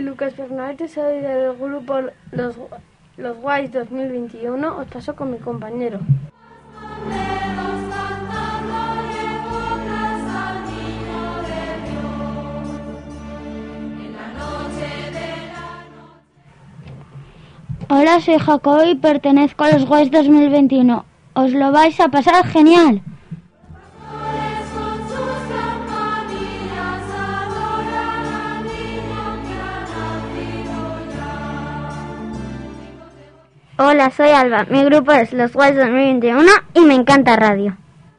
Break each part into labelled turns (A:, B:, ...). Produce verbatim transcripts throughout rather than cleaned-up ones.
A: soy Lucas Fernández, soy del grupo Los, Los Guays dos mil veintiuno. Os paso con mi compañero.
B: Hola, soy Jacobo y pertenezco a Los Guays dos mil veintiuno. Os lo vais a pasar genial.
C: Hola, soy Alba. Mi grupo es Los Guays dos mil veintiuno y me encanta radio.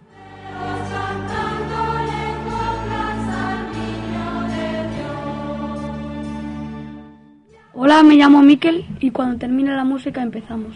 D: Hola, me llamo Miquel y cuando termine la música empezamos.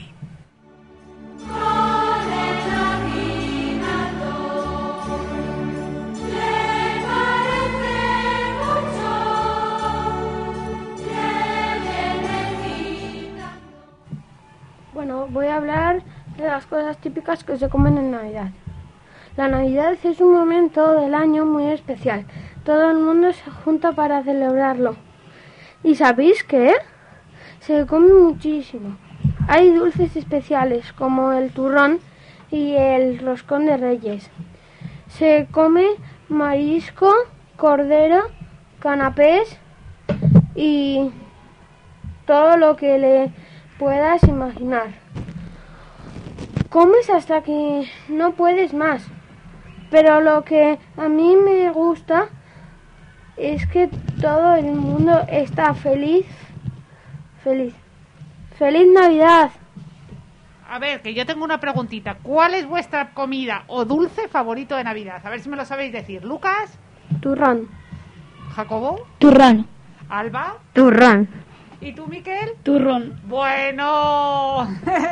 A: Bueno, voy a hablar de las cosas típicas que se comen en Navidad. La Navidad es un momento del año muy especial. Todo el mundo se junta para celebrarlo. ¿Y sabéis qué? Se come muchísimo. Hay dulces especiales como el turrón y el roscón de Reyes. Se come marisco, cordero, canapés y todo lo que le puedas imaginar. Comes hasta que no puedes más. Pero lo que a mí me gusta es que todo el mundo está feliz. Feliz. ¡Feliz Navidad!
E: A ver, que yo tengo una preguntita. ¿Cuál es vuestra comida o dulce favorito de Navidad? A ver si me lo sabéis decir. Lucas.
A: Turrón.
E: Jacobo.
B: Turrón.
E: Alba.
C: Turrón.
E: ¿Y tú, Miquel?
D: Turrón.
E: Bueno.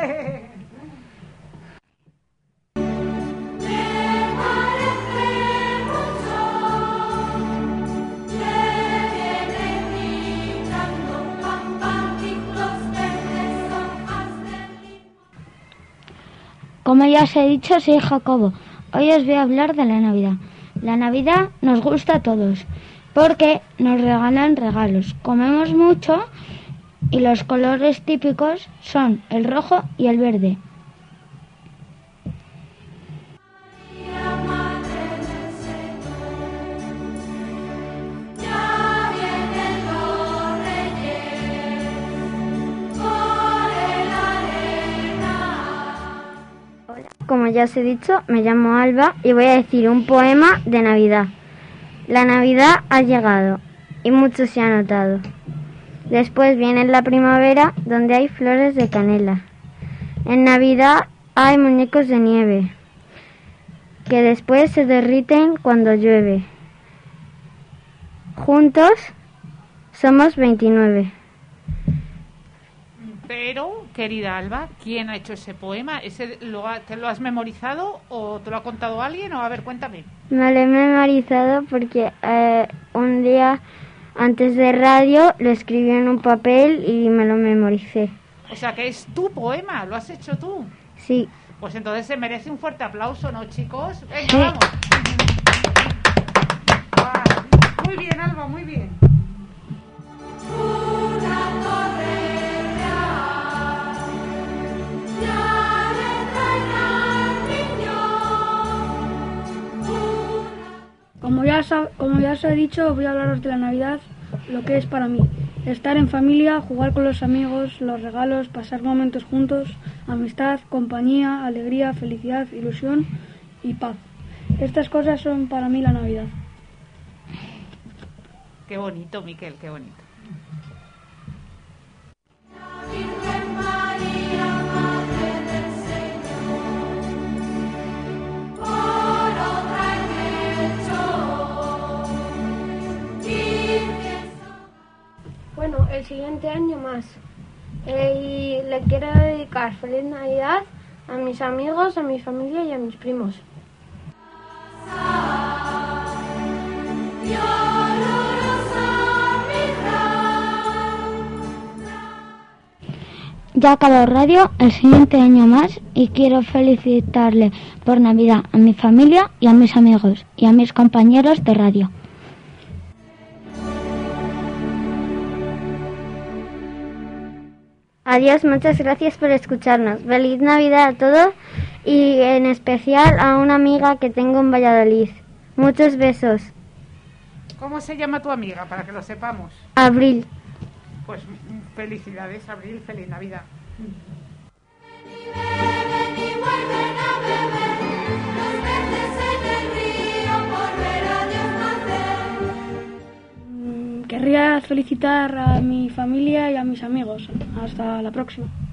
B: Como ya os he dicho, soy Jacobo. Hoy os voy a hablar de la Navidad. La Navidad nos gusta a todos porque nos regalan regalos. Comemos mucho y los colores típicos son el rojo y el verde.
C: Como ya os he dicho, me llamo Alba y voy a decir un poema de Navidad. La Navidad ha llegado y mucho se ha notado. Después viene la primavera donde hay flores de canela. En Navidad hay muñecos de nieve que después se derriten cuando llueve. Juntos somos veintinueve.
E: Pero, querida Alba, ¿quién ha hecho ese poema? ¿Ese lo ha, ¿Te lo has memorizado o te lo ha contado alguien? O a ver, cuéntame.
C: Me lo he memorizado porque eh, un día antes de radio lo escribí en un papel y me lo memoricé.
E: O sea, que es tu poema, ¿lo has hecho tú?
C: Sí.
E: Pues entonces se merece un fuerte aplauso, ¿no, chicos? Venga,
C: Sí.
E: vamos. Ah, muy bien, Alba, muy bien.
D: Como ya, como ya os he dicho, voy a hablaros de la Navidad, lo que es para mí. Estar en familia, jugar con los amigos, los regalos, pasar momentos juntos, amistad, compañía, alegría, felicidad, ilusión y paz. Estas cosas son para mí la Navidad.
E: Qué bonito, Miquel, qué bonito.
A: Bueno, el siguiente año más. Eh, y le quiero dedicar feliz Navidad a mis amigos, a mi familia y a mis primos.
B: Ya acabó radio el siguiente año más y quiero felicitarle por Navidad a mi familia y a mis amigos y a mis compañeros de radio.
C: Adiós, muchas gracias por escucharnos. Feliz Navidad a todos y en especial a una amiga que tengo en Valladolid. Muchos besos.
E: ¿Cómo se llama tu amiga, para que lo sepamos?
C: Abril.
E: Pues mm, felicidades, Abril, feliz Navidad.
D: Querría felicitar a mi familia y a mis amigos. Hasta la próxima.